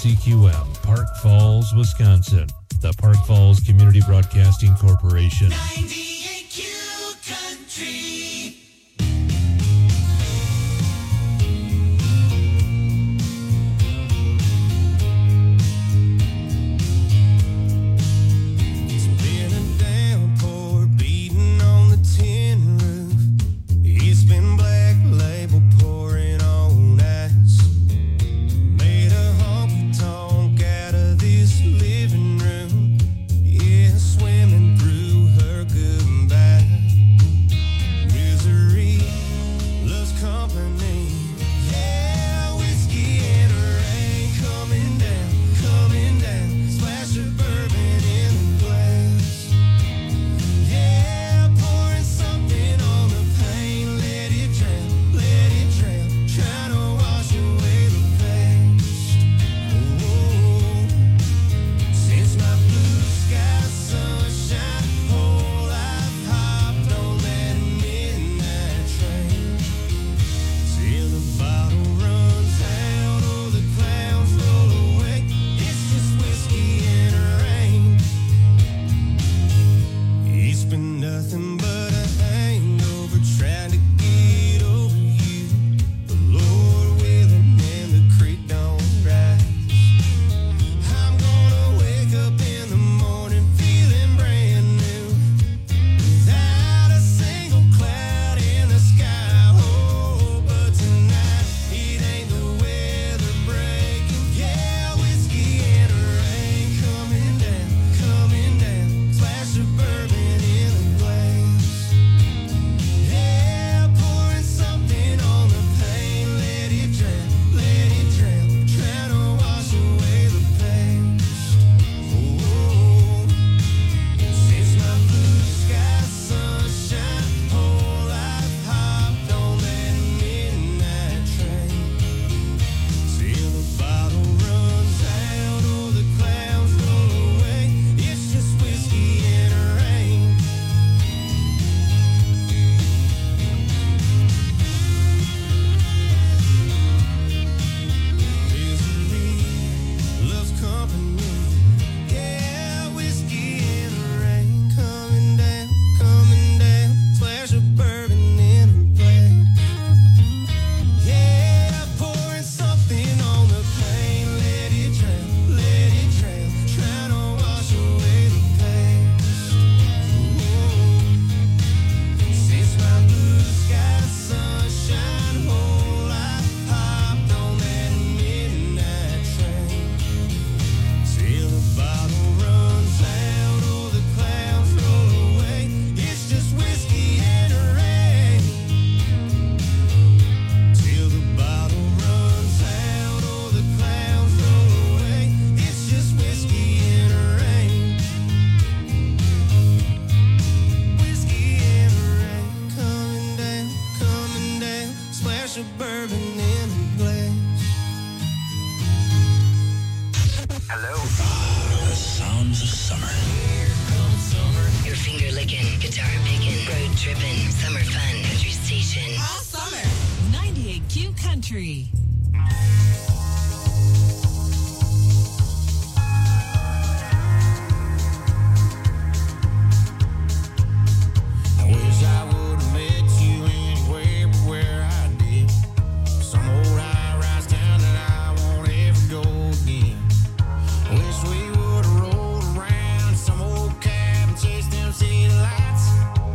KCQM, Park Falls, Wisconsin. The Park Falls Community Broadcasting Corporation. 98Q Country.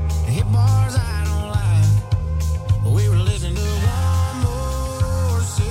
Bars I don't like. We were listening to one more.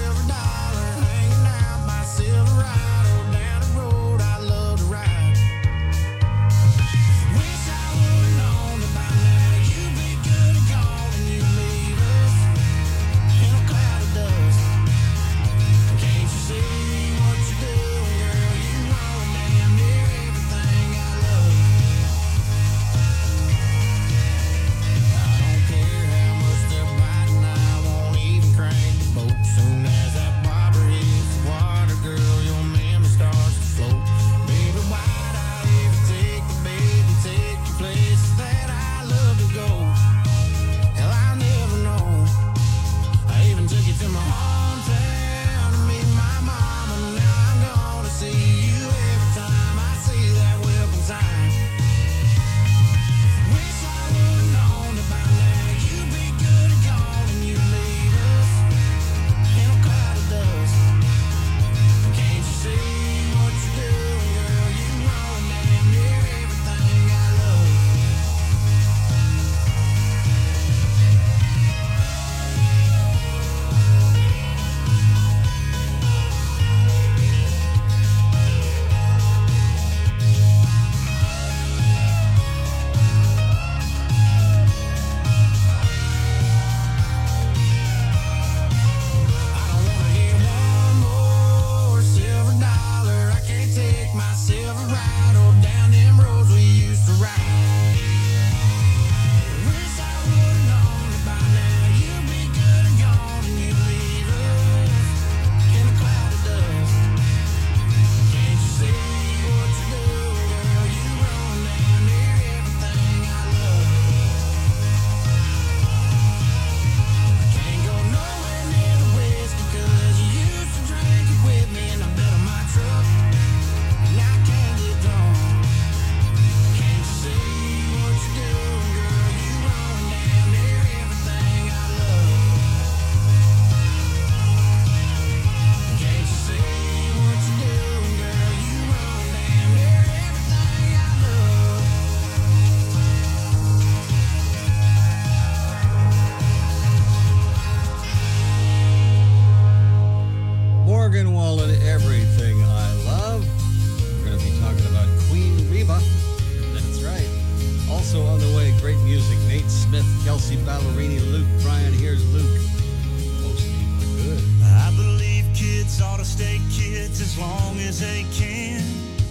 Also on the way, great music. Nate Smith, Kelsey Ballerini, Luke Bryan. Here's Luke. Most people are good. I believe kids ought to stay kids as long as they can.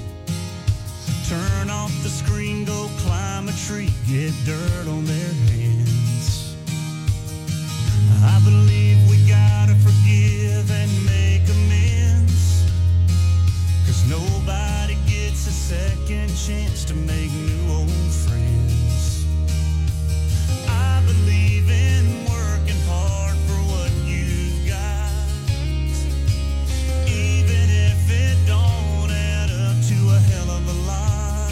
Turn off the screen, go climb a tree, get dirt on their hands. I believe we gotta forgive and make amends, 'cause nobody gets a second chance to make new old friends. I believe in working hard for what you've got, even if it don't add up to a hell of a lot.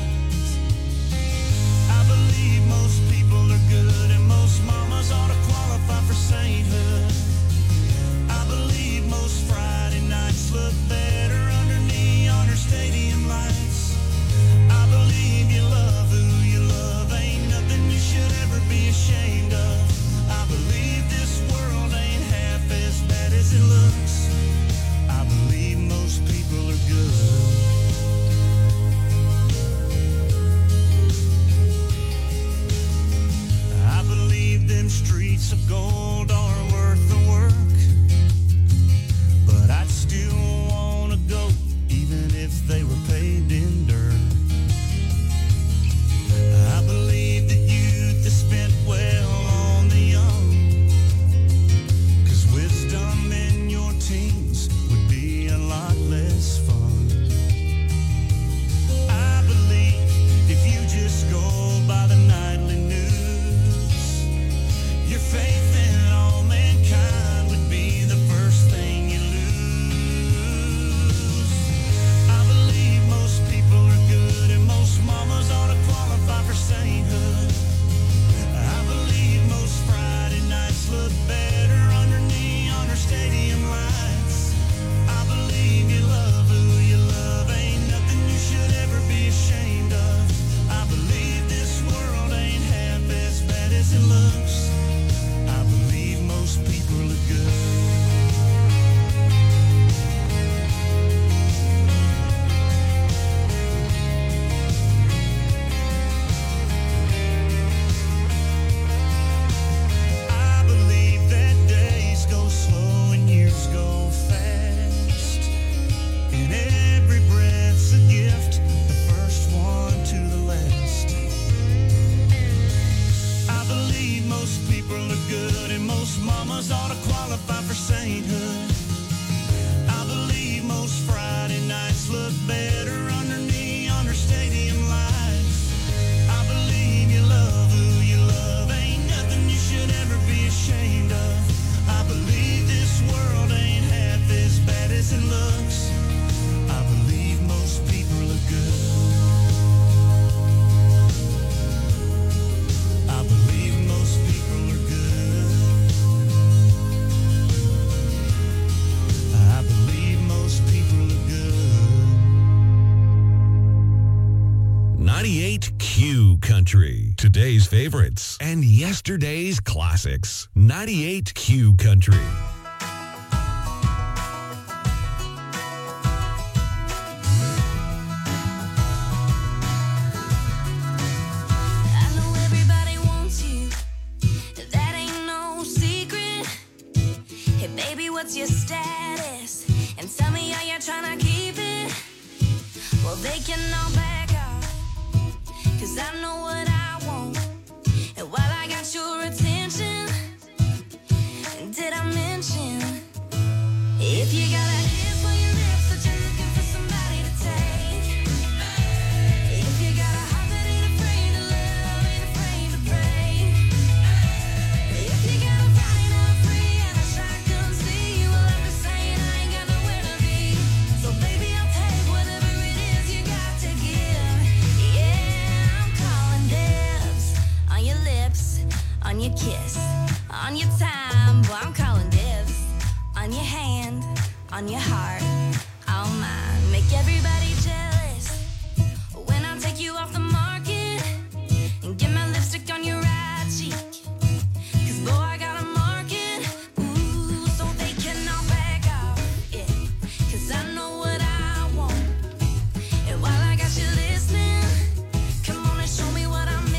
I believe most people are good and most mamas ought to qualify for sainthood. I believe most Friday nights look better under neon or stadium lights. I believe you love who you love, ain't nothing you should ever be ashamed of. I believe this world ain't half as bad as it looks. I believe most people are good. I believe them streets of gold are worth the work, but I'd still wanna go even if they were paved in dirt. I believe that youth is spent well on the young, 'cause wisdom in your teens would be a lot less fun. I believe if you just go by the nightly news, your faith in all mankind would be the first thing you lose. I believe most people are good and most mamas ought to qualify for sainthood. I believe most Friday nights look better under neon or stadium lights. I believe you love who you love, ain't nothing you should ever be ashamed of. I believe this world ain't half as bad as it looks. I believe most people are good. I believe that days go slow and years go fast, and every breath's a gift, the first one to the last. I believe most people are good and most mamas ought to qualify for sainthood. I believe most Friday nights look better under neon or stadium lights. I believe you love who you love, ain't nothing you should ever be ashamed of. I believe this world ain't half as bad as it looks. I believe most people are good. I believe most people are good. I believe most people are good. 98 Q Country. Today's favorites and yesterday's classics. 98 Q Country. I know everybody wants you, that ain't no secret. Hey baby, what's your status? And tell me how you're trying to keep it. Well, they can all back off, 'cause I know what I want. And while I got your attention, did I mention, if you got a hit for your lips, that you're looking for somebody to take. If you got a heart that ain't afraid to love, ain't afraid to pray. If you got a body not free and a shotgun see, well, I'm just saying I ain't got nowhere to be. So baby, I'll take whatever it is you got to give. Yeah, I'm calling dibs on your lips, on your kiss, on your time. Boy, I'm calling dibs on your hand, on your heart, all mine. Make everybody jealous when I take you off the market and get my lipstick on your right cheek. 'Cause boy, I got a market, ooh, so they can all back off, yeah. 'Cause I know what I want. And while I got you listening, come on and show me what I'm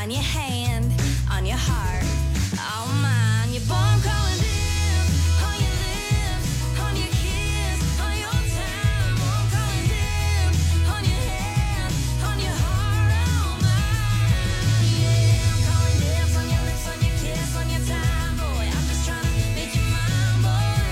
on your hand, on your heart, oh mine. You're born calling dibs on your lips, on your kiss, on your time. Born calling dibs on your hand, on your heart, oh mine. Yeah, I'm calling dibs on your lips, on your kiss, on your time, boy. I'm just trying to make you mine, boy.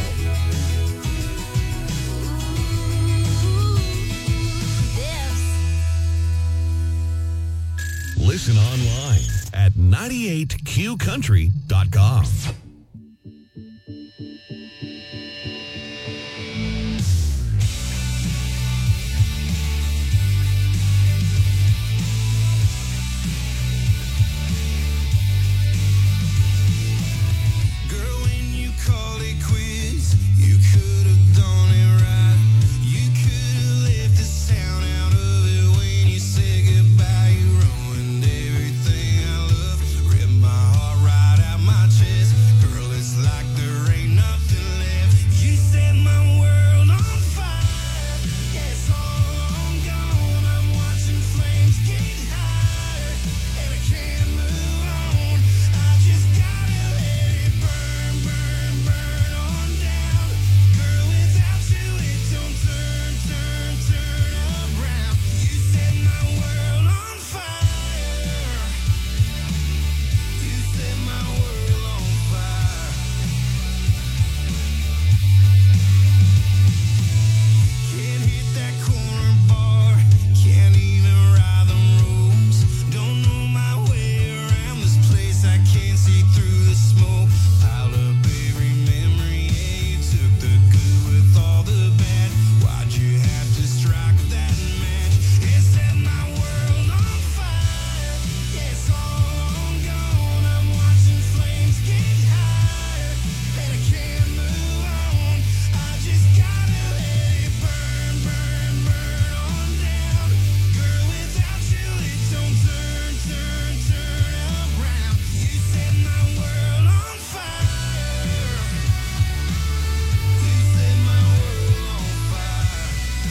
Listen online at 98qcountry.com. Girl, when you called it quits, you could have done it right. You could have left the sound out of it when you said goodbye. You ruined everything I love. Ripped my heart right out my chest. Girl, it's like there ain't nothing left. You set my world on fire. Yeah, it's all gone. I'm watching flames get higher, and I can't move on. I just gotta let it burn, burn, burn on down. Girl, without you, it don't turn, turn, turn around. You set my world on fire. You set my world on fire. Can't hit that corner bar. Can't even ride the roads. Don't know my way around this place. I can't see through the smoke. Piled up every memory. Yeah, you took the good with all the bad. Why'd you have to strike that match? It set my world on fire. Yeah, it's all gone. I'm watching flames get higher, and I can't move on. I just gotta let it burn, burn, burn on down. Girl, without you, it don't turn, turn, turn around. You set my world on fire. You set my world on fire.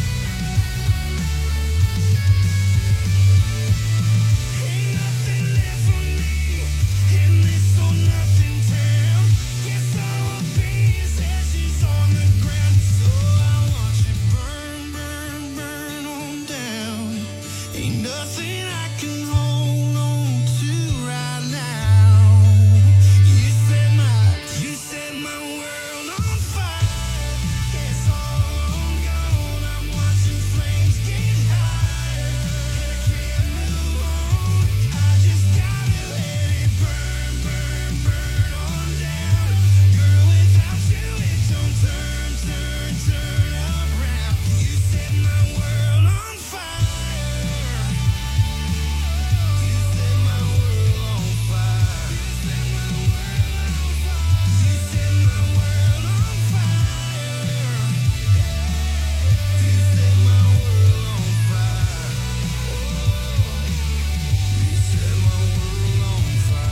Ain't nothing left for me in this or nothing town. Guess I will be as ashes on the ground. So I watch it burn, burn, burn on down. Ain't nothing I can hold on to right now. You set my world on fire. Yeah, it's all gone. I'm watching flames get higher, and I can't move on. I just gotta let it burn, burn, burn on down. Girl, without you, it don't turn, turn, turn around. You set my world on fire. You set my world on fire. You set my world on fire. You set my world on fire. You set my world on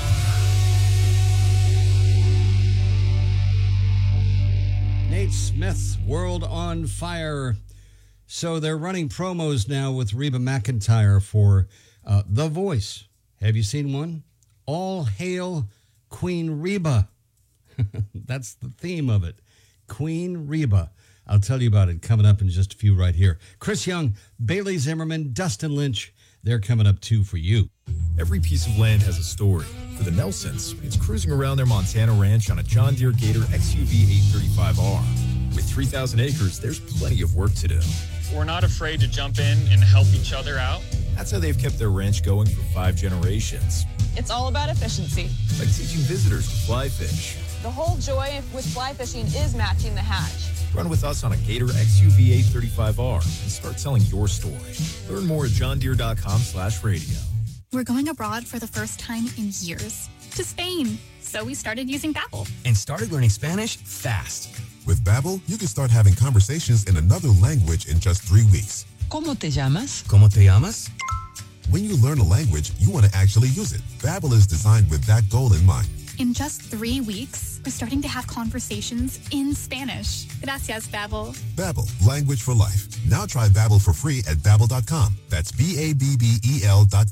fire. Nate Smith's World on Fire. So they're running promos now with Reba McEntire for The Voice. Have you seen one? All hail Queen Reba. That's the theme of it. Queen Reba. I'll tell you about it coming up in just a few right here. Chris Young, Bailey Zimmerman, Dustin Lynch. They're coming up too for you. Every piece of land has a story. For the Nelsons, it's cruising around their Montana ranch on a John Deere Gator XUV 835R. With 3,000 acres, there's plenty of work to do. We're not afraid to jump in and help each other out. That's how they've kept their ranch going for 5 generations. It's all about efficiency. Like teaching visitors to fly fish. The whole joy with fly fishing is matching the hatch. Run with us on a Gator XUV 835R and start telling your story. Learn more at johndeere.com/radio. We're going abroad for the first time in years, to Spain. So we started using Babbel. And started learning Spanish fast. With Babbel, you can start having conversations in another language in just 3 weeks. ¿Cómo te llamas? ¿Cómo te llamas? When you learn a language, you want to actually use it. Babbel is designed with that goal in mind. In just 3 weeks, we're starting to have conversations in Spanish. Gracias, Babbel. Babbel, language for life. Now try Babbel for free at Babbel.com. That's Babbel.com.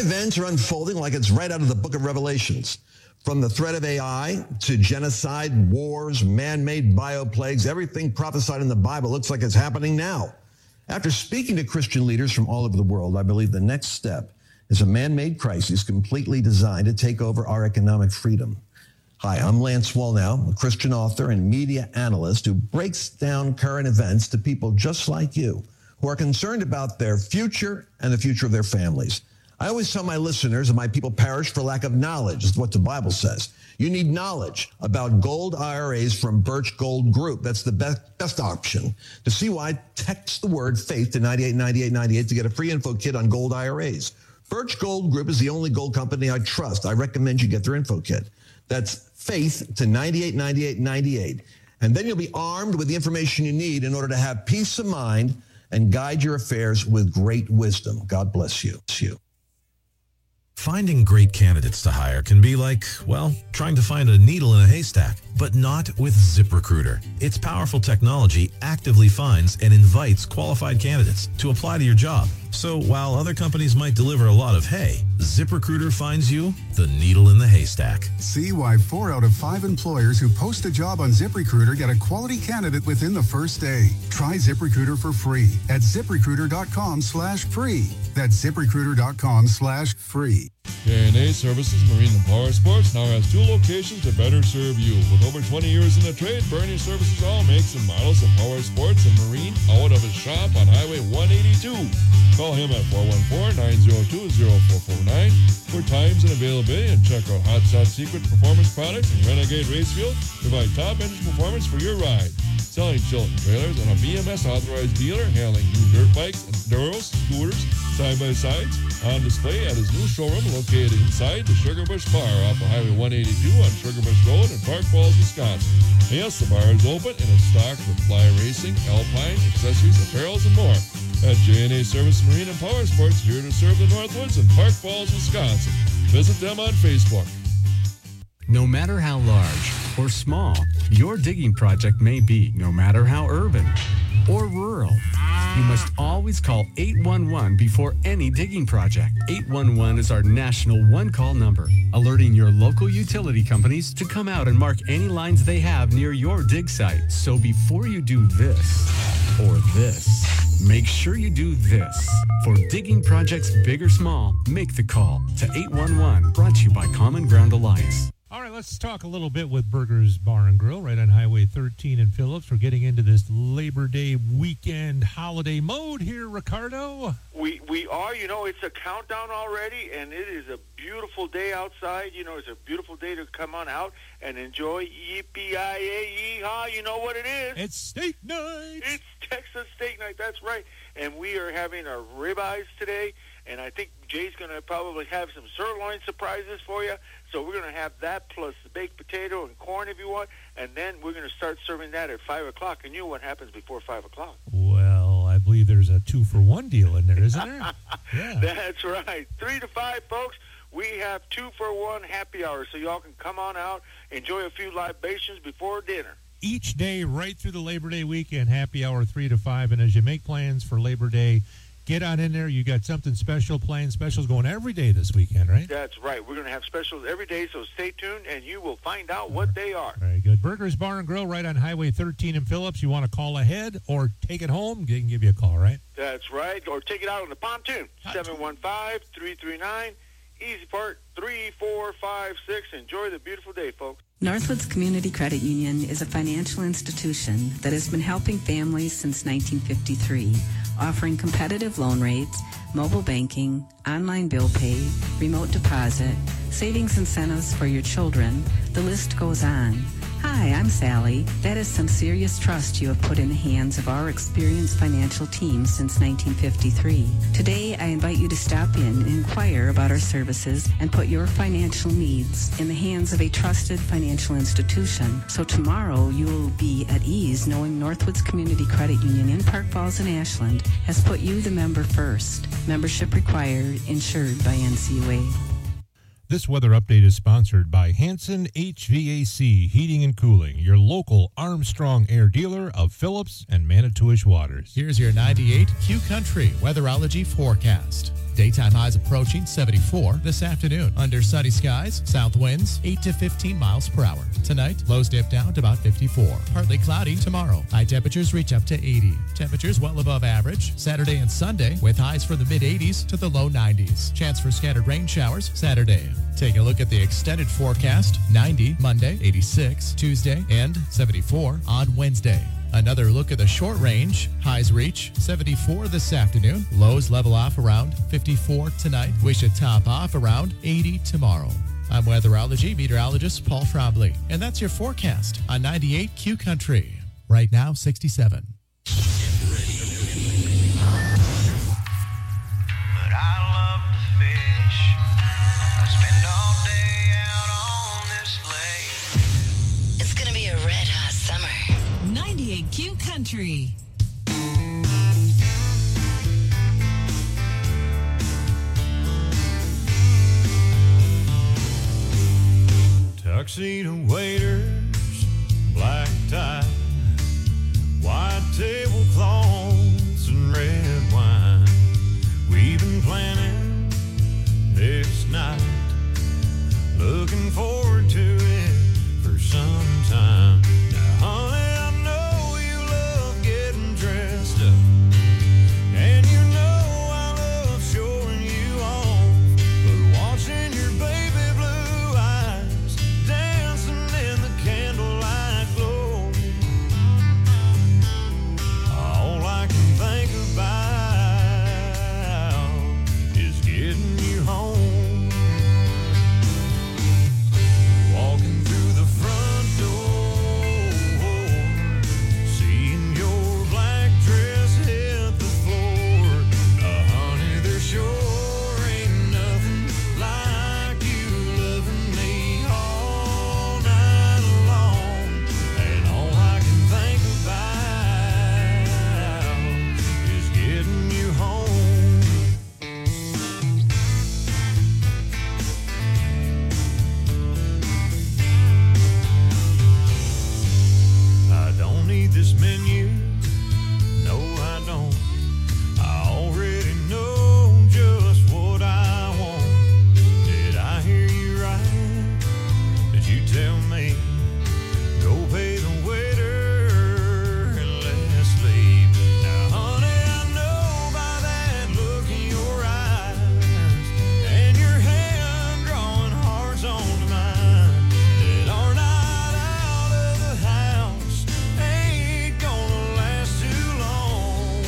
Events are unfolding like it's right out of the book of Revelations. From the threat of AI to genocide, wars, man-made bioplagues, everything prophesied in the Bible looks like it's happening now. After speaking to Christian leaders from all over the world, I believe the next step is a man-made crisis completely designed to take over our economic freedom. Hi, I'm Lance Wallnau, a Christian author and media analyst who breaks down current events to people just like you who are concerned about their future and the future of their families. I always tell my listeners that my people perish for lack of knowledge, is what the Bible says. You need knowledge about gold IRAs from Birch Gold Group. That's the best option. To see why, text the word faith to 989898 to get a free info kit on gold IRAs. Birch Gold Group is the only gold company I trust. I recommend you get their info kit. That's faith to 989898. And then you'll be armed with the information you need in order to have peace of mind and guide your affairs with great wisdom. God bless you. Finding great candidates to hire can be like, well, trying to find a needle in a haystack, but not with ZipRecruiter. Its powerful technology actively finds and invites qualified candidates to apply to your job. So while other companies might deliver a lot of hay, ZipRecruiter finds you the needle in the haystack. See why 4 out of 5 employers who post a job on ZipRecruiter get a quality candidate within the first day. Try ZipRecruiter for free at ZipRecruiter.com/free. That's ZipRecruiter.com/free. J&A Services Marine and Power Sports now has 2 locations to better serve you. With over 20 years in the trade, Bernie Services all makes and models of power sports and marine out of his shop on Highway 182. Call him at 414-902-0449 for times and availability, and check out Hot Shot Secret Performance Products and Renegade Racefield. Provide top engine performance for your ride. Selling Chilton trailers and a BMS authorized dealer, handling new dirt bikes, enduros, scooters, side-by-sides, on display at his new showroom located inside the Sugar Bush Bar off of Highway 182 on Sugar Bush Road in Park Falls, Wisconsin. Yes, the bar is open and is stocked with fly racing, alpine, accessories, apparels, and more. At J&A Service Marine and Power Sports, here to serve the Northwoods in Park Falls, Wisconsin. Visit them on Facebook. No matter how large or small your digging project may be, no matter how urban or rural, you must always call 811 before any digging project. 811 is our national one-call number, alerting your local utility companies to come out and mark any lines they have near your dig site. So before you do this or this, make sure you do this. For digging projects big or small, make the call to 811, brought to you by Common Ground Alliance. All right, let's talk a little bit with Burgers Bar and Grill right on Highway 13 in Phillips. We're getting into this Labor Day weekend holiday mode here, Ricardo. We are. You know, it's a countdown already, and it is a beautiful day outside. You know, it's a beautiful day to come on out and enjoy Yippee-yi-yay, yeehaw. You know what it is. It's steak night. It's Texas steak night. That's right. And we are having our ribeyes today, and I think Jay's going to probably have some sirloin surprises for you. So we're going to have that plus the baked potato and corn if you want, and then we're going to start serving that at 5 o'clock. And you know what happens before 5 o'clock? Well, I believe there's a 2-for-1 deal in there, isn't there? Yeah. That's right. 3 to 5, folks. We have 2-for-1 happy hour, so y'all can come on out, enjoy a few libations before dinner. Each day right through the Labor Day weekend, happy hour 3 to 5. And as you make plans for Labor Day, get on in there. You got something special planned. Specials going every day this weekend, right? That's right. We're going to have specials every day, so stay tuned, and you will find out what they are. Very good. Burgers Bar and Grill right on Highway 13 in Phillips. You want to call ahead or take it home, they can give you a call, right? That's right. Or take it out on the pontoon. 715-339. Easy Part 3456. Enjoy the beautiful day, folks. Northwoods Community Credit Union is a financial institution that has been helping families since 1953, offering competitive loan rates, mobile banking, online bill pay, remote deposit, savings incentives for your children. The list goes on. Hi, I'm Sally. That is some serious trust you have put in the hands of our experienced financial team since 1953. Today, I invite you to stop in and inquire about our services and put your financial needs in the hands of a trusted financial institution. So tomorrow, you will be at ease knowing Northwoods Community Credit Union in Park Falls and Ashland has put you, the member, first. Membership required, insured by NCUA. This weather update is sponsored by Hanson HVAC Heating and Cooling, your local Armstrong Air dealer of Phillips and Manitowish Waters. Here's your 98 Q Country weatherology forecast. Daytime highs approaching 74 this afternoon. Under sunny skies, south winds 8 to 15 miles per hour. Tonight, lows dip down to about 54. Partly cloudy tomorrow. High temperatures reach up to 80. Temperatures well above average Saturday and Sunday with highs from the mid-80s to the low 90s. Chance for scattered rain showers Saturday. Take a look at the extended forecast. 90 Monday, 86 Tuesday, and 74 on Wednesday. Another look at the short range. Highs reach 74 this afternoon. Lows level off around 54 tonight. We should top off around 80 tomorrow. I'm weatherology meteorologist Paul Trombley, and that's your forecast on 98 Q Country. Right now, 67. It's gonna be a red hot summer. 98 Q Country. Tuxedo waiters, black tie, white tablecloths and red wine. We've been planning this night, looking forward to it for some time. Now, honey, I know you love getting dressed up, and you know I love showing you off, but watching your baby blue eyes dancing in the candlelight glow, all I can think about is getting you home. Walking through the front door, seeing your black dress hit the floor. Honey, there sure ain't nothing like you loving me all night long. And all I can think about is getting you home. I don't need this menu, no I don't. I already know just what I want. Did I hear you right? Did you tell me, go pay the waiter and let's leave? Now honey, I know by that look in your eyes and your hand drawing hearts onto mine, that our night out of the house ain't gonna last too long,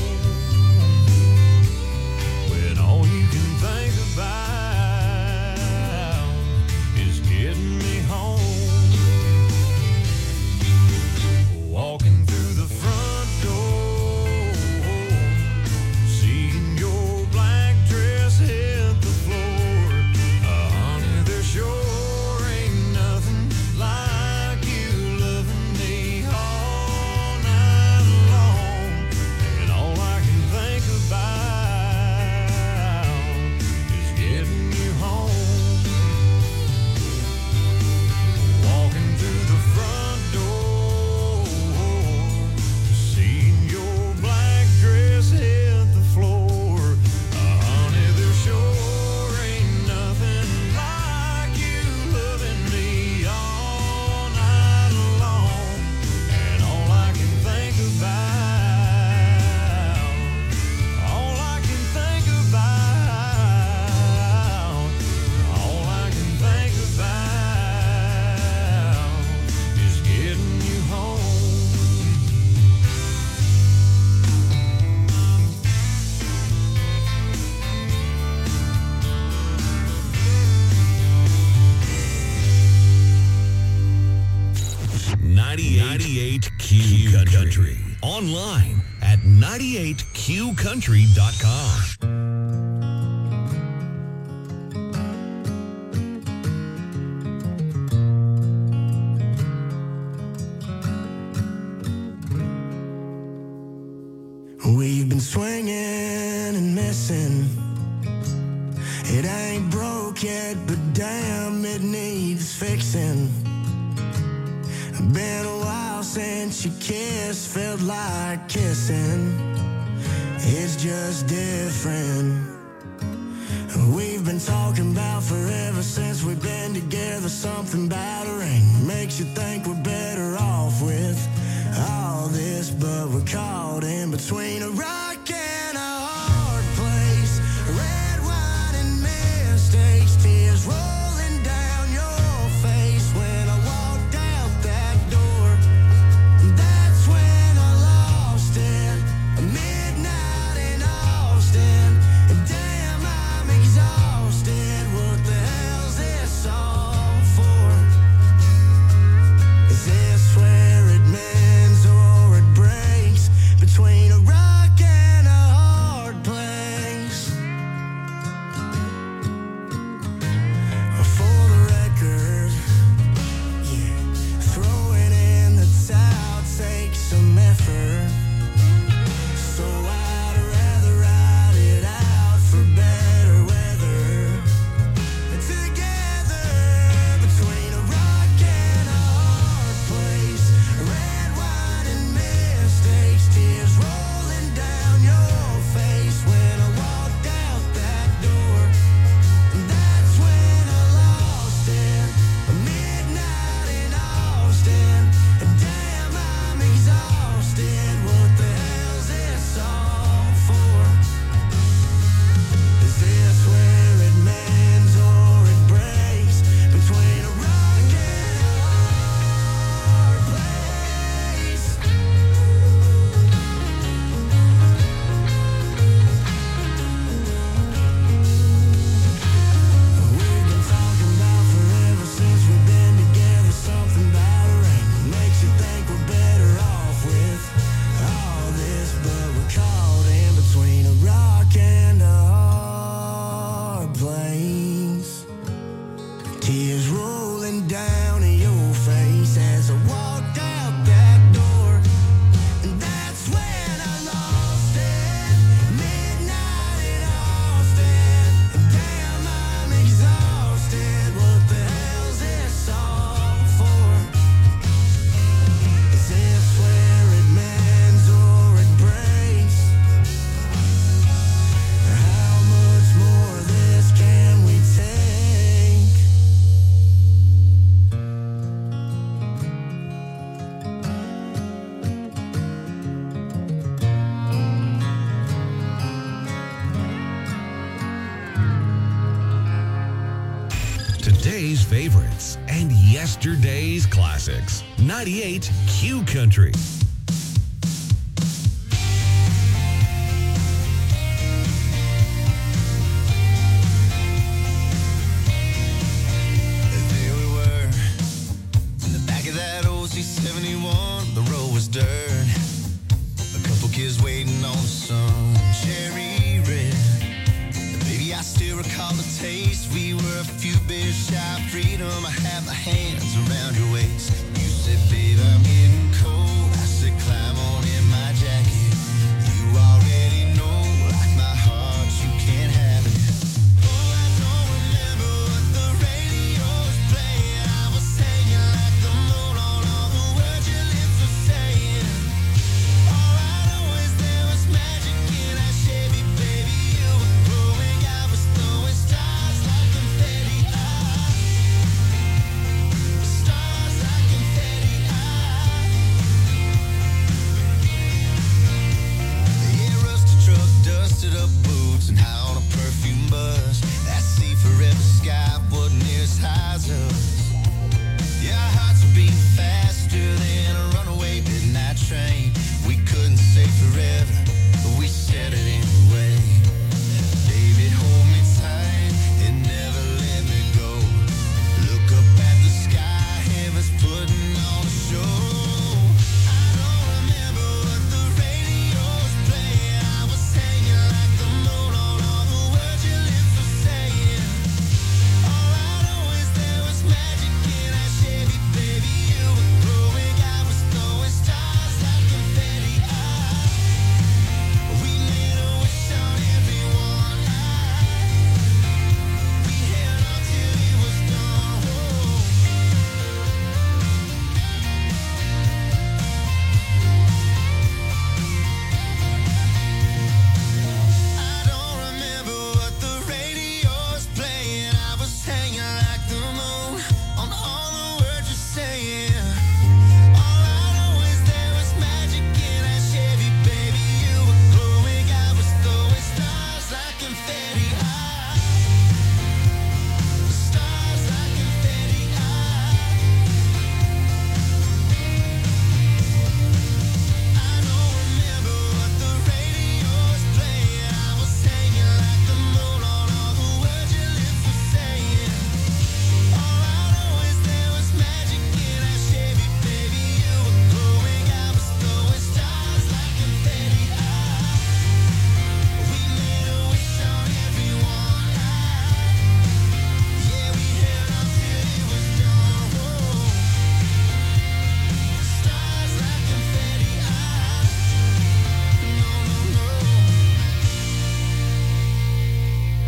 when all you can think about is getting me home. Walking through the front door, seeing your black dress hit the floor. Honey, there sure ain't nothing like you loving me all night long. And all I can think about is getting you home. Walking through the front door, seeing your black dress hit the floor. Honey, there sure ain't nothing like you loving me all night long. And all I can think about, all I can think about, all I can think about is getting you home. Ninety-eight Q Country. Online at 98QCountry.com. We've been swinging and missing. It ain't broke yet, but damn, it needs fixing. Been a while since you kissed, felt like kissing. It's just different. been talking about forever since we've been together. Something about a ring makes you think we're better off with all this, but we're caught in between a rock and a hard place. Red wine and mistakes, tears rolling down your face when I walked out that door. That's when I lost it. Midnight in Austin. Damn, I'm exhausted. What the hell's this all for? Is this where it mends or it breaks? Between a rock and a hard place. For the record, yeah, throwing in the towel takes some effort. So I'd rather ride it out for better weather. Together between a rock and a hard place. Red wine and mistakes, tears rolling down your face when I walked out that door. That's when I lost it. Midnight in Austin. Damn, I'm exhausted. What the hell's this all for? Is this where it mends or it breaks? Between a rock and a hard place. We've been talking about forever since we've been together. Something about a ring makes you think we're better off with all this, but we're caught in between a rock and a hard place. Tears rolling down your face as I walked out that door. And that's when I lost it. Midnight in Austin. Damn, I'm exhausted. What the hell's this all for? Is this where it mends or it breaks? How much more of this can we take? Today's favorites and yesterday's classics. 98 Q Country. There we were, in the back of that old C-71. The road was dirt, a couple kids waiting on the sun. Cherry red, and baby, I still recall the taste. We were a few beers shy of freedom. I had my hands around your waist. You said, babe, I'm getting cold. I said, climb on in my jacket. You already know, like my heart, you can't have it. Oh, I don't remember what the radio was playing. I was hanging like the moon on all the words your lips were saying. All I know is there was magic in our Chevy, baby. You were growing, I was throwing stars like confetti. Stars like confetti.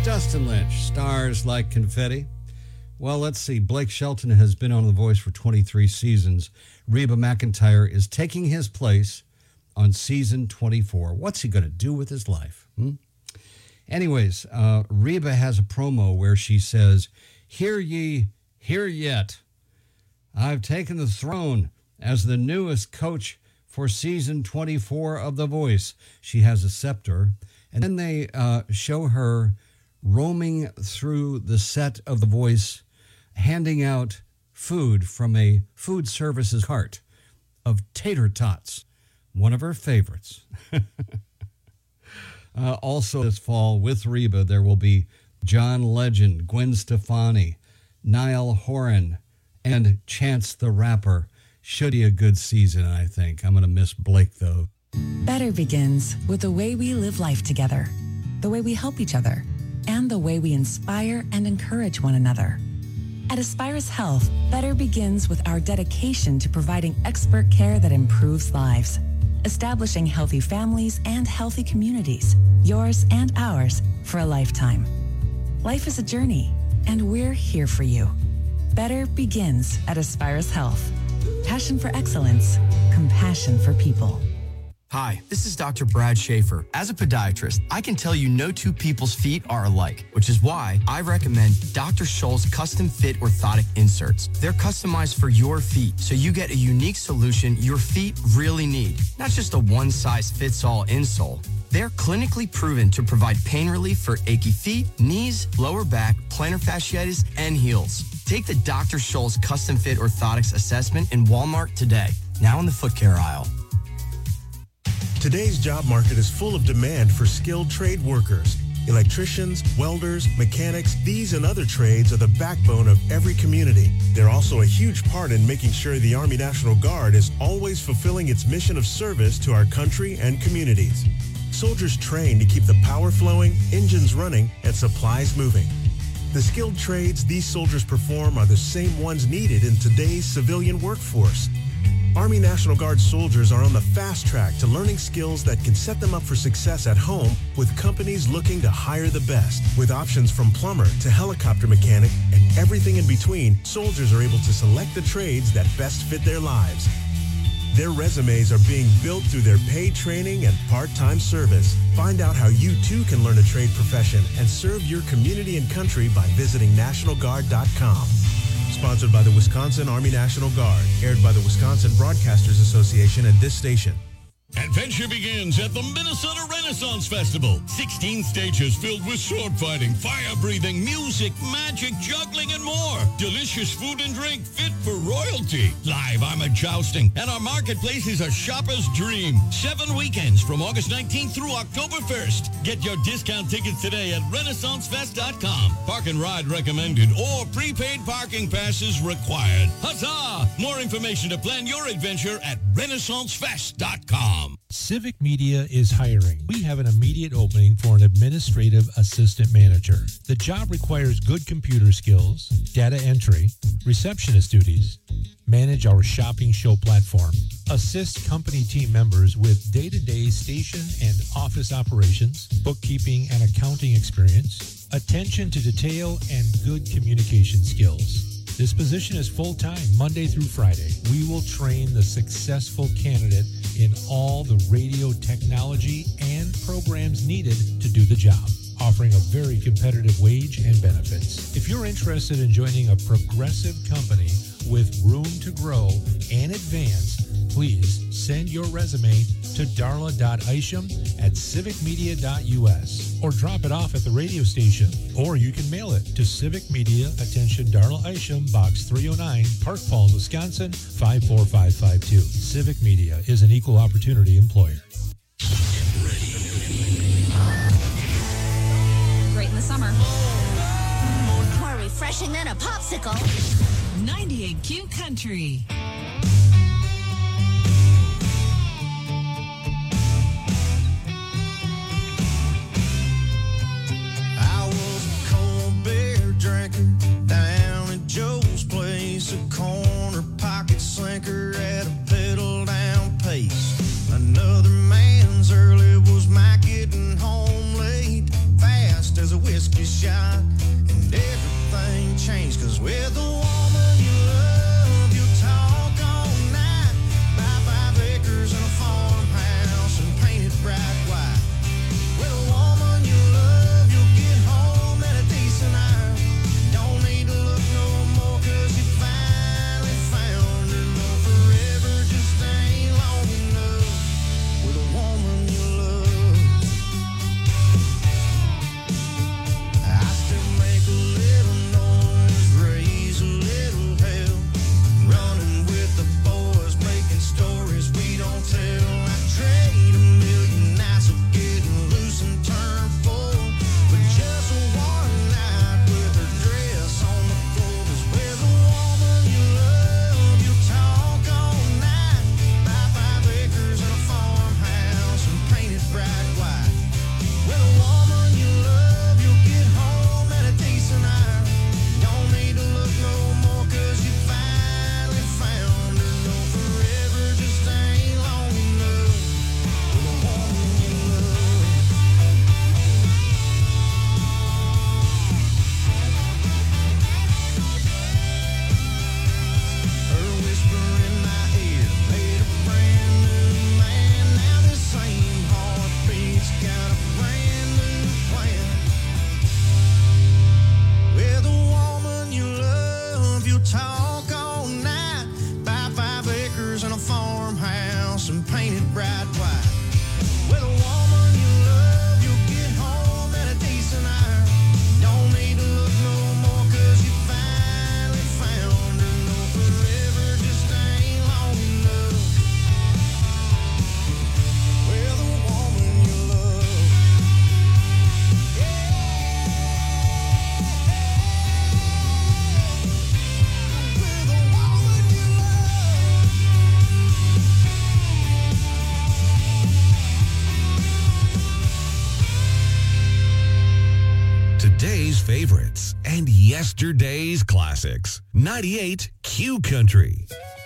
Dustin Lynch, Stars Like Confetti. Well, let's see. Blake Shelton has been on The Voice for 23 seasons. Reba McEntire is taking his place on season 24. What's he going to do with his life? Anyways, Reba has a promo where she says, "Hear ye, hear yet. I've taken the throne as the newest coach for season 24 of The Voice." She has a scepter. And then they show her roaming through the set of The Voice, handing out food from a food services cart of tater tots, one of her favorites. Also this fall with Reba, there will be John Legend, Gwen Stefani, Niall Horan, and Chance the Rapper. Should be a good season, I think. I'm going to miss Blake, though. Better begins with the way we live life together, the way we help each other, and the way we inspire and encourage one another. At Aspirus Health, better begins with our dedication to providing expert care that improves lives, establishing healthy families and healthy communities, yours and ours, for a lifetime. Life is a journey, and we're here for you. Better begins at Aspirus Health. Passion for excellence, compassion for people. Hi, this is Dr. Brad Schaefer. As a podiatrist, I can tell you no two people's feet are alike, which is why I recommend Dr. Scholl's custom fit orthotic inserts. They're customized for your feet, so you get a unique solution your feet really need, not just a one-size-fits-all insole. They're clinically proven to provide pain relief for achy feet, knees, lower back, plantar fasciitis, and heels. Take the Dr. Scholl's custom fit orthotics assessment in Walmart today, now in the foot care aisle. Today's job market is full of demand for skilled trade workers. Electricians, welders, mechanics, these and other trades are the backbone of every community. They're also a huge part in making sure the Army National Guard is always fulfilling its mission of service to our country and communities. Soldiers train to keep the power flowing, engines running, and supplies moving. The skilled trades these soldiers perform are the same ones needed in today's civilian workforce. Army National Guard soldiers are on the fast track to learning skills that can set them up for success at home with companies looking to hire the best. With options from plumber to helicopter mechanic and everything in between, soldiers are able to select the trades that best fit their lives. Their resumes are being built through their paid training and part-time service. Find out how you too can learn a trade profession and serve your community and country by visiting NationalGuard.com. Sponsored by the Wisconsin Army National Guard. Aired by the Wisconsin Broadcasters Association and this station. Adventure begins at the Minnesota Renaissance Festival. 16 stages filled with sword fighting, fire breathing, music, magic, juggling, and more. Delicious food and drink fit for royalty. Live armored jousting. And our marketplace is a shopper's dream. 7 weekends from August 19th through October 1st. Get your discount tickets today at RenaissanceFest.com. Park and ride recommended or prepaid parking passes required. Huzzah! More information to plan your adventure at RenaissanceFest.com. Civic Media is hiring. We have an immediate opening for an administrative assistant manager. The job requires good computer skills, data entry, receptionist duties, manage our shopping show platform, assist company team members with day-to-day station and office operations, bookkeeping and accounting experience, attention to detail, and good communication skills. This position is full-time, Monday through Friday. We will train the successful candidate in all the radio technology and programs needed to do the job, offering a very competitive wage and benefits. If you're interested in joining a progressive company with room to grow and advance, please send your resume to darla.isham@civicmedia.us or drop it off at the radio station. Or you can mail it to Civic Media, attention Darla Isham, Box 309, Park Falls, Wisconsin, 54552. Civic Media is an equal opportunity employer. Great in the summer. More refreshing than a popsicle. 98Q Country. Down at Joe's place, a corner pocket slinker at a pedal down pace. Another man's early was my getting home late, fast as a whiskey shot, and everything changed, 'cause with the woman you love, you talk all night, buy 5 acres and a farmhouse and paint it bright white. With a woman you love, you'll get home at a decent hour. Don't need to look no more, 'cause you finally found her. No, forever just ain't long enough with a woman you love. I still make a little noise, raise a little hell, running with the boys, making stories we don't tell. I trade a million nights of getting loose and turn full, but just one night with her dress on the floor. 'Cause with a woman you love, you talk all night, buy 5 acres and a farmhouse and paint it bright white. With a woman you love, you'll get home at a decent hour. Don't need to look no more, 'cause you finally found her. No, forever just ain't long enough with a woman you love. Her whisper in my ear made a brand new man. Now the same heartbeat's got a brand new plan. With a woman you love, you talk all night, buy 5 acres and a farmhouse and paint it bright white. With a woman you love, you'll get home at a decent hour. Don't need to look no more, 'cause you finally found her. No, forever just ain't long enough with a woman you love. Today's favorites and yesterday's classics. 98 Q Country.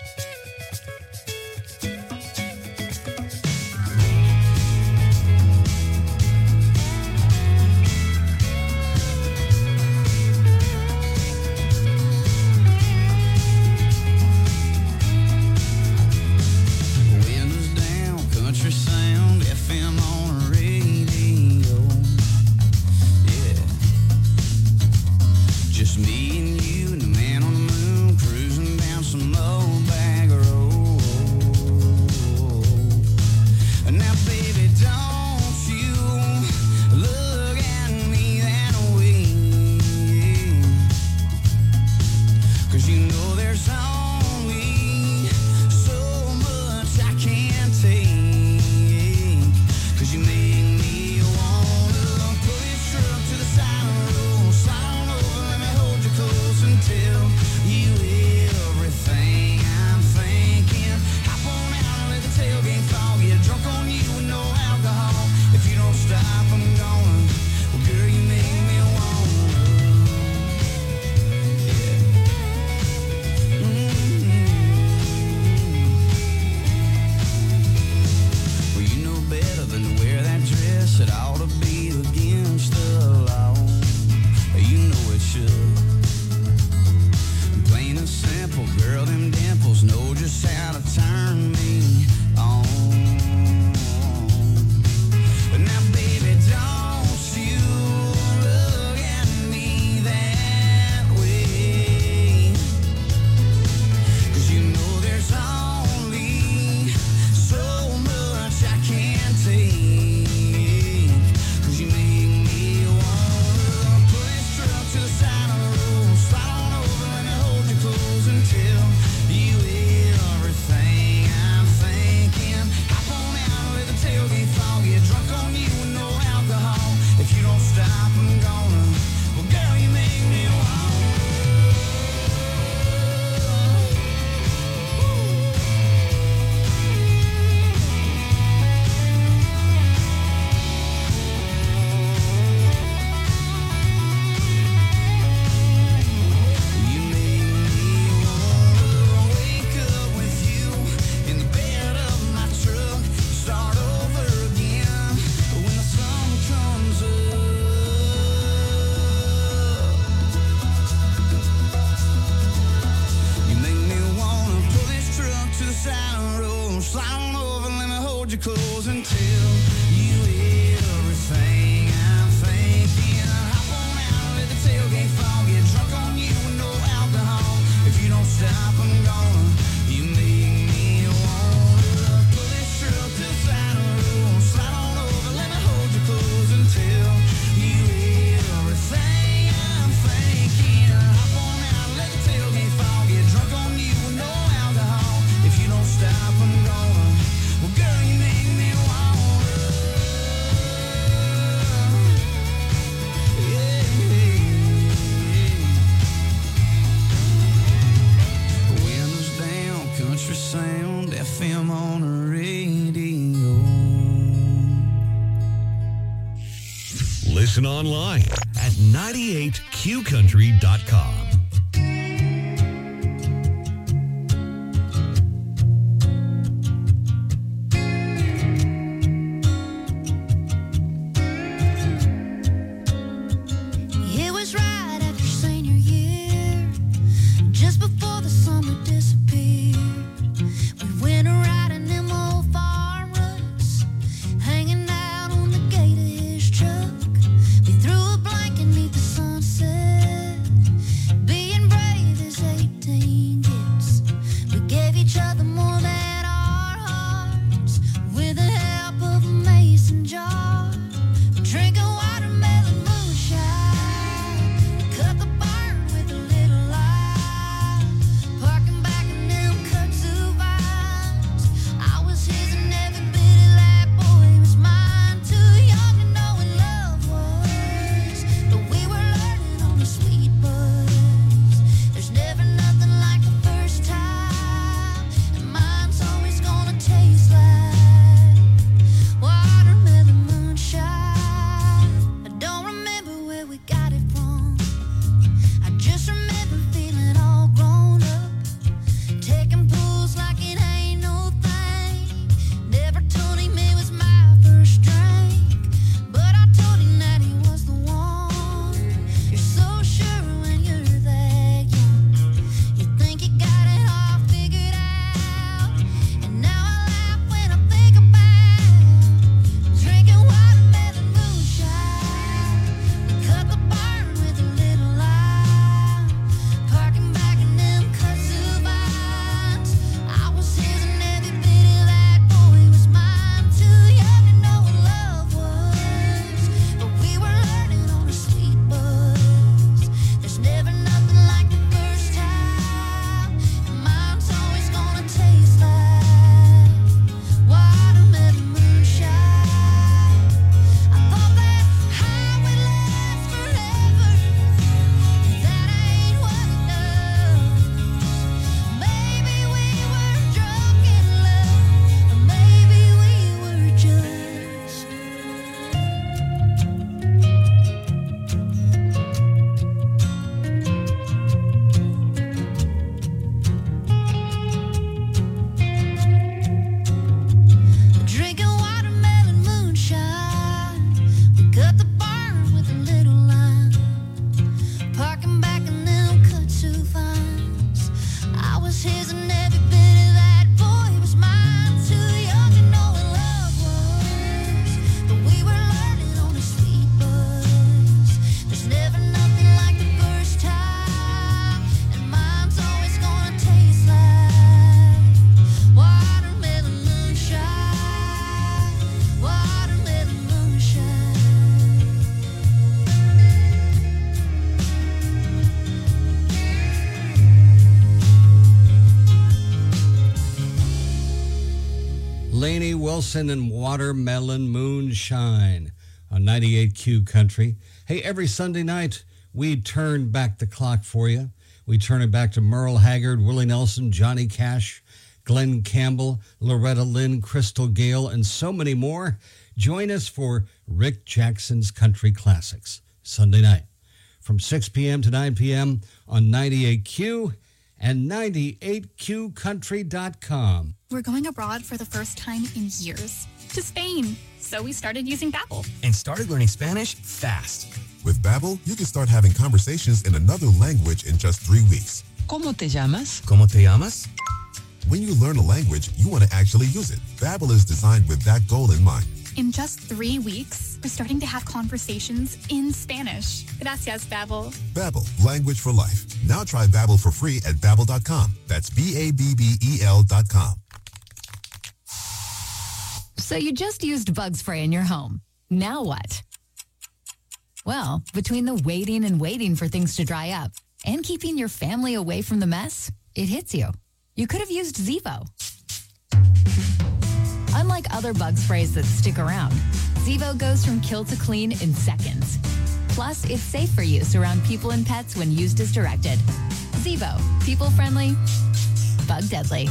Windows down, country sound, FM on a radio. Yeah. Just me and you and the man on the moon, cruising down some old hold you close and tell you everything I'm thinking. Hop on out, let the tailgate fall, get drunk on you with no alcohol. If you don't stop, I'm gonna. You make me wanna pull this shirt to the side of the room, slide on over, let me hold you close and tell you everything I'm thinking. Hop on out, let the tailgate fall, get drunk on you with no alcohol. If you don't stop, I'm gonna. Well, girl, you make me wanna. Windows down, country sound, FM on the radio. Listen online at 98qcountry.com. It was right after senior year, just before the summer disappeared. We went a riding them old farm ruts, hanging out on the gate of his truck. We threw a blanket 'neath the sunset, being brave as 18 gets. We gave each other more than our hearts, with the help of a mason jar. Drinking watermelon moonshine, cut the barn with a little light, parking back in them kudzu vines. I was his and every bit of that boy was mine. Too young to know what love was, but we were learning on the sweet buzz. There's never nothing like the first time, and mine's always gonna taste like watermelon moonshine. I don't remember where we got it from, I just remember feeling all grown up, taking pulls like it ain't no thing. Never told him it was my first drink, but I told him that he was the one. You're so sure when you're that young, you think you got it all figured out. And now I laugh when I think about drinking watermelon moonshine. We cut the barn with a little light, parking back in them kudzu vines. I was his and every bit of that boy was mine. Too young to know what love was, but we were learning on a sweet buzz. There's never nothing like the first time, and mine's always gonna taste like watermelon moonshine. I thought that high would last forever, that ain't what it does. Maybe we were drunk in love, or maybe we were just. Drinking watermelon moonshine. We cut the barn with a little line, parking back in them kudzu vines. I was his and every bit of that boy was mine. Too young to know what love was, but we were learning on a sweet buzz. There's never nothing like the first time, and mine's always gonna taste like watermelon moonshine. Watermelon moonshine. Lainey Wilson and Watermelon Moonshine on 98Q Country. Hey, every Sunday night, we turn back the clock for you. We turn it back to Merle Haggard, Willie Nelson, Johnny Cash, Glenn Campbell, Loretta Lynn, Crystal Gale, and so many more. Join us for Rick Jackson's Country Classics, Sunday night, from 6 p.m. to 9 p.m. on 98Q and 98qcountry.com. We're going abroad for the first time in years, to Spain. So we started using Babbel. And started learning Spanish fast. With Babbel, you can start having conversations in another language in just 3 weeks. ¿Cómo te llamas? ¿Cómo te llamas? When you learn a language, you want to actually use it. Babbel is designed with that goal in mind. In just 3 weeks, we're starting to have conversations in Spanish. Gracias, Babbel. Babbel, language for life. Now try Babbel for free at Babbel.com. That's Babbel.com. So you just used bug spray in your home. Now what? Well, between the waiting for things to dry up and keeping your family away from the mess, it hits you. You could have used Zevo. Unlike other bug sprays that stick around, Zevo goes from kill to clean in seconds. Plus, it's safe for use around people and pets when used as directed. Zevo, people-friendly, bug-deadly.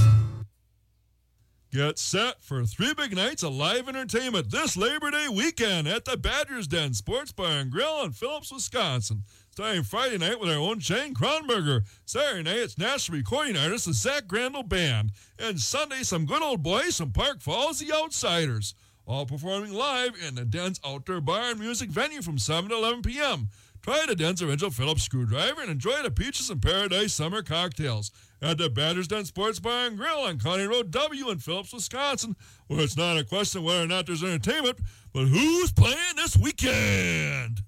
Get set for 3 big nights of live entertainment this Labor Day weekend at the Badger's Den Sports Bar and Grill in Phillips, Wisconsin. Starting Friday night with our own Shane Kronberger. Saturday night, it's national recording artist the Zach Grandel Band. And Sunday, some good old boys from Park Falls, the Outsiders. All performing live in the Den's Outdoor Bar and Music venue from 7 to 11 p.m. Try the Den's original Phillips screwdriver and enjoy the Peaches in Paradise summer cocktails at the Badger's Den Sports Bar and Grill on County Road W in Phillips, Wisconsin, where it's not a question of whether or not there's entertainment, but who's playing this weekend.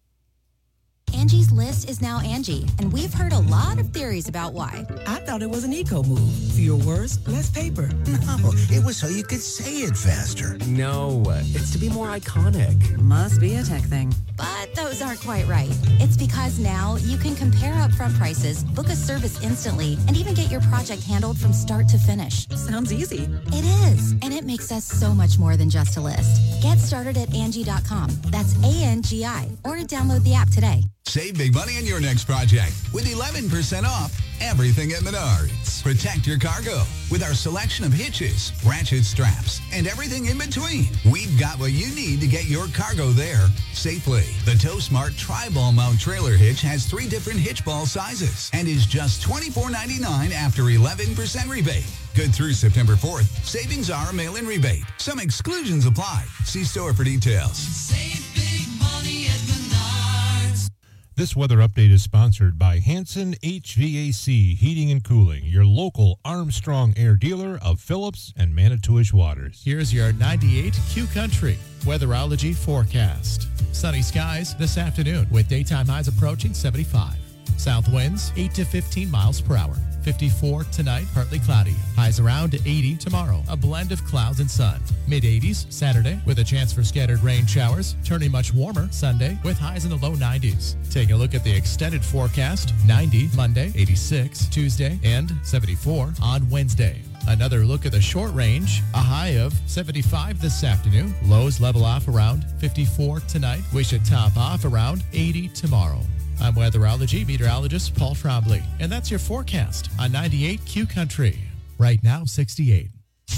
Angie's List is now Angie, and we've heard a lot of theories about why. I thought it was an eco move. Fewer words, less paper. No, it was so you could say it faster. No, it's to be more iconic. Must be a tech thing. But those aren't quite right. It's because now you can compare upfront prices, book a service instantly, and even get your project handled from start to finish. Sounds easy. It is, and it makes us so much more than just a list. Get started at Angie.com. That's ANGI, or download the app today. Save big money on your next project with 11% off everything at Menards. Protect your cargo with our selection of hitches, ratchet straps, and everything in between. We've got what you need to get your cargo there safely. The TowSmart Tri-Ball Mount Trailer Hitch has 3 different hitch ball sizes and is just $24.99 after 11% rebate. Good through September 4th. Savings are a mail-in rebate. Some exclusions apply. See store for details. Save big money at Menards. This weather update is sponsored by Hanson HVAC Heating and Cooling, your local Armstrong Air dealer of Phillips and Manitowish Waters. Here's your 98 Q Country weatherology forecast. Sunny skies this afternoon with daytime highs approaching 75. South winds 8 to 15 miles per hour. 54 tonight, partly cloudy. Highs around 80 tomorrow. A blend of clouds and sun. Mid-80s Saturday with a chance for scattered rain showers. Turning much warmer Sunday with highs in the low 90s. Take a look at the extended forecast. 90 Monday, 86 Tuesday, and 74 on Wednesday. Another look at the short range. A high of 75 this afternoon. Lows level off around 54 tonight. We should top off around 80 tomorrow. I'm weatherology meteorologist Paul Trombley, and that's your forecast on 98 Q Country. Right now, 68.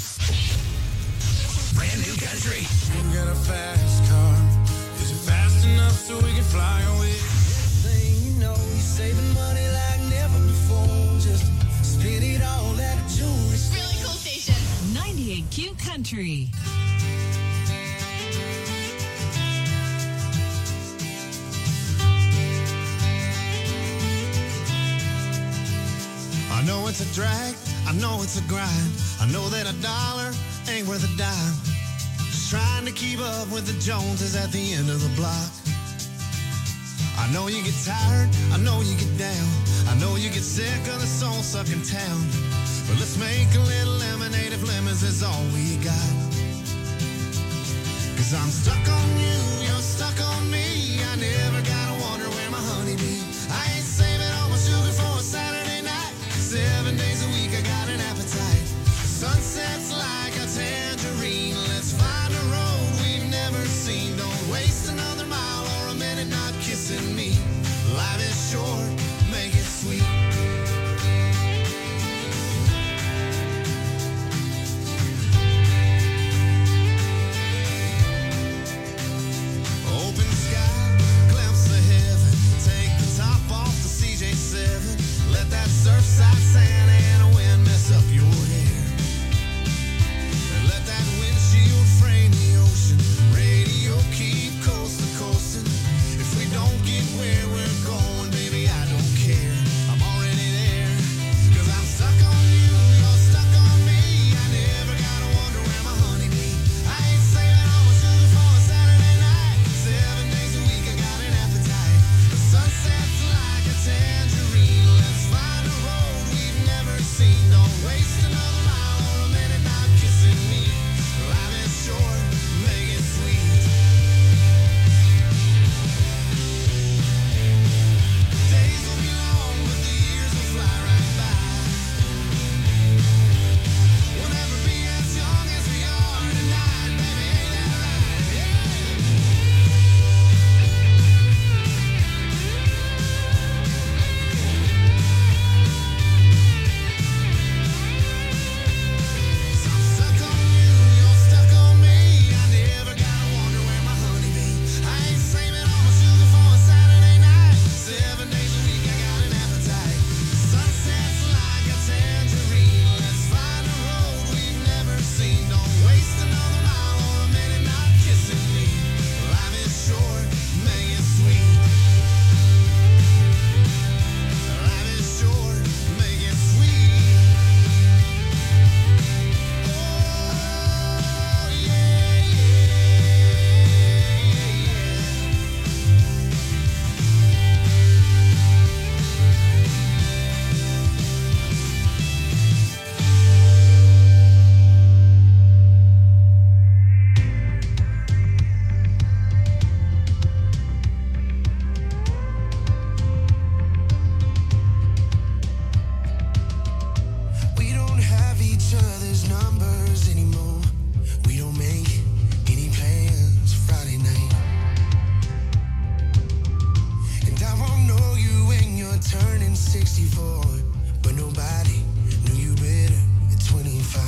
Brand new country. You got a fast car. Is it fast enough so we can fly away? Thing you know, you're saving money like never before. Just spend it all at a jewelry store. Really cool station. 98 Q Country. I know it's a drag, I know it's a grind. I know that a dollar ain't worth a dime. Just trying to keep up with the Joneses at the end of the block. I know you get tired, I know you get down. I know you get sick of the soul-sucking town. But let's make a little lemonade if lemons is all we got. Cause I'm stuck on you, you're stuck on me. I never gotta wonder where my honey be. I ain't saving all my sugar for a Saturday night. 7 days a week, I got an appetite. Sunsets like a tangerine. Let's find a road we've never seen. Don't waste another mile or a minute not kissing me. Life is short, make it sweet. Open sky. 64, but nobody knew you better at 25.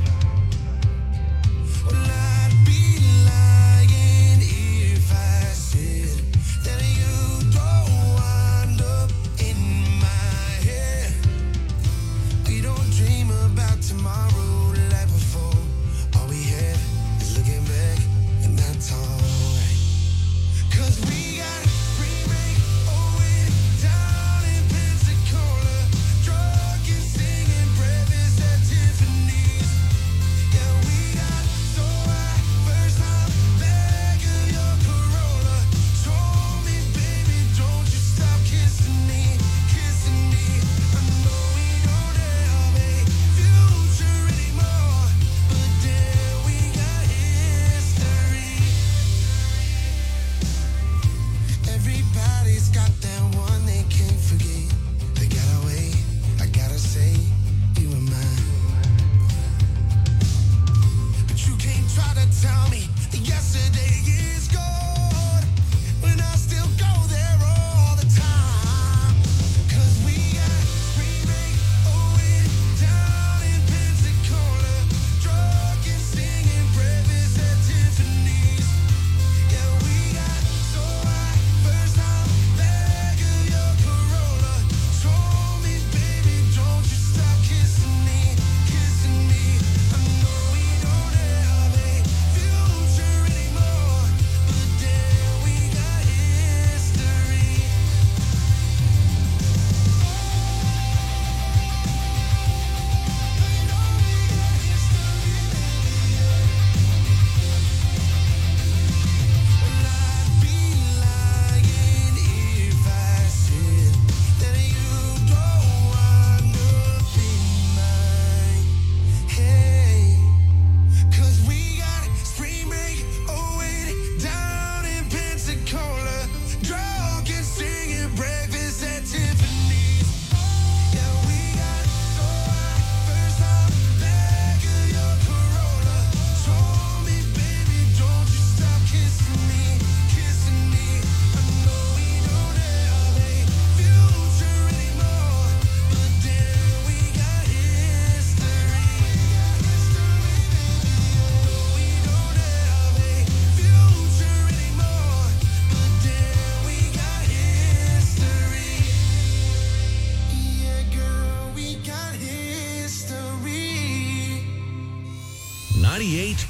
Well, I'd be lying if I said that you don't wind up in my head. We don't dream about tomorrow like before. All we had is looking back, and that's alright. 'Cause we got spring break, down in Pensacola, drunk and singing breakfast at Tiffany's. Yeah, we got so high, first time back of your Corolla. Told me, baby, don't you stop kissing me, kissing me. I know we don't have a future anymore, but damn, we got history. Everybody's got that one they can't forget. They got away, I gotta say, you and mine. But you can't try to tell me that yesterday is gone when I still go there all the time. 'Cause we got spring break, down in Pensacola, drunk and singing breakfast at Tiffany's. Yeah, we got so high, first time back of your Corolla. Told me, baby, don't you stop kissing me, kissing me. I know we don't have a future anymore, but damn, we got history. I'd be lying if I said that you don't wind up in my head. 'Cause we got spring break, down in Pensacola, drunk and singing breakfast at Tiffany's. Yeah, we got so high, first time back of your Corolla. Told me, baby, don't you stop kissing me, kissing me. I know we don't have a future anymore, but damn, we got history. We don't have a future anymore, but damn, we got history. Yeah, girl, we got history. 98